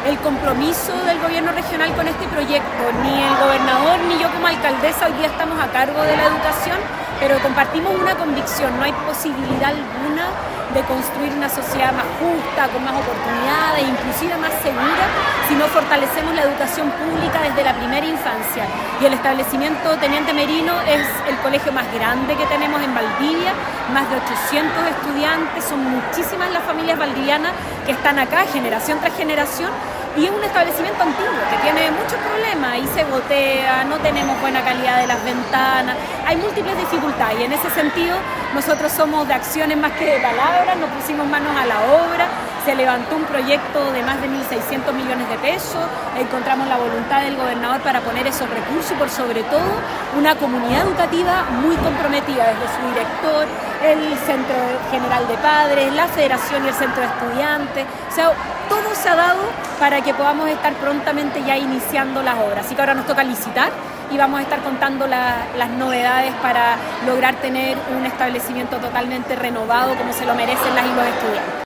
el compromiso del gobierno regional con este proyecto. Ni el gobernador ni yo como alcaldesa hoy día estamos a cargo de la educación, pero compartimos una convicción: no hay posibilidad alguna de construir una sociedad más justa, con más oportunidades, inclusive más segura, si no fortalecemos la educación pública desde la primera infancia. Y el establecimiento Teniente Merino es el colegio más grande que tenemos en Valdivia, más de 800 estudiantes, son muchísimas las familias valdivianas que están acá, generación tras generación, y es un establecimiento antiguo que tiene muchos problemas, ahí se gotea, no tenemos buena calidad de las ventanas, hay múltiples dificultades, y en ese sentido nosotros somos de acciones más que de palabras, nos pusimos manos a la obra, se levantó un proyecto de más de 1.600 millones de pesos, encontramos la voluntad del gobernador para poner esos recursos y por sobre todo una comunidad educativa muy comprometida, desde su director, el Centro General de Padres, la Federación y el Centro de Estudiantes, o sea, todo se ha dado para que podamos estar prontamente ya iniciando las obras. Así que ahora nos toca licitar y vamos a estar contando las novedades para lograr tener un establecimiento totalmente renovado como se lo merecen las y los estudiantes.